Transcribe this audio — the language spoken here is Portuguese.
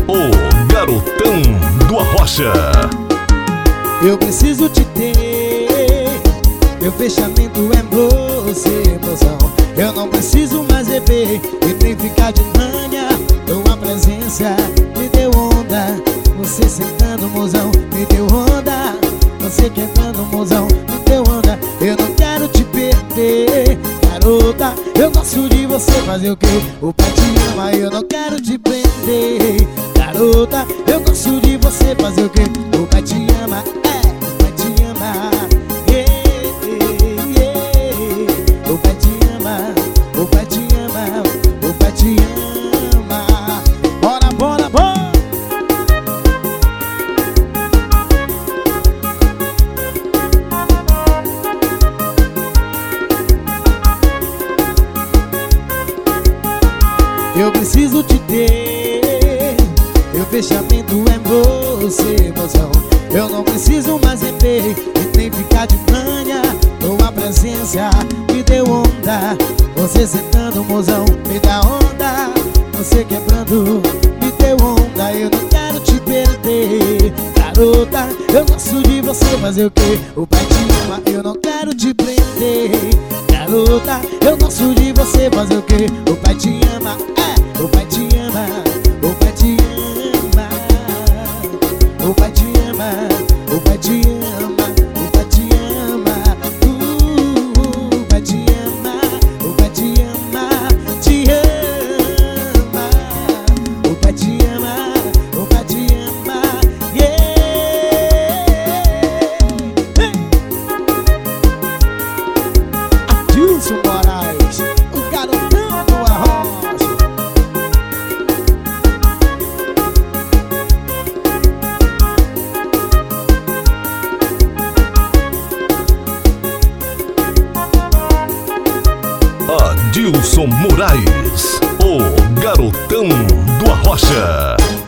o garotão do Arrocha. Eu preciso te ter, meu fechamento é você, mozão. Eu não preciso mais beber e nem ficar de manhã. Tua presença me deu onda, você sentando, mozão, me deu onda. Você quebrando, mozão, me deu onda. Eu não quero te perder, garota. Eu gosto de você, fazer o quê? O pai te ama, eu não quero te prender, garota. Eu gosto de você, fazer o quê? O pai te ama, o pai te ama, o pai te ama, o pai te ama, o pai te ama. Bora, bora, bora! Eu preciso te ter, meu fechamento é você, mozão. Eu não preciso mais beber e nem ficar de manhã. Tua presença me deu onda, você sentando, mozão, me dá onda. Você quebrando, me deu onda. Eu não quero te perder, garota. Eu gosto de você, fazer o quê? O pai te ama, eu não quero te prender, garota. Eu gosto de você, fazer o quê? O pai te ama, o pai te ama, o pai te ama, o pai te ama, o pai te ama, o pai te ama, o pai te ama, o pai te ama, te ama, o pai te ama, o pai te ama, Adilson Moraes, o garotão do Arrocha. Adilson Moraes, o garotão do Arrocha.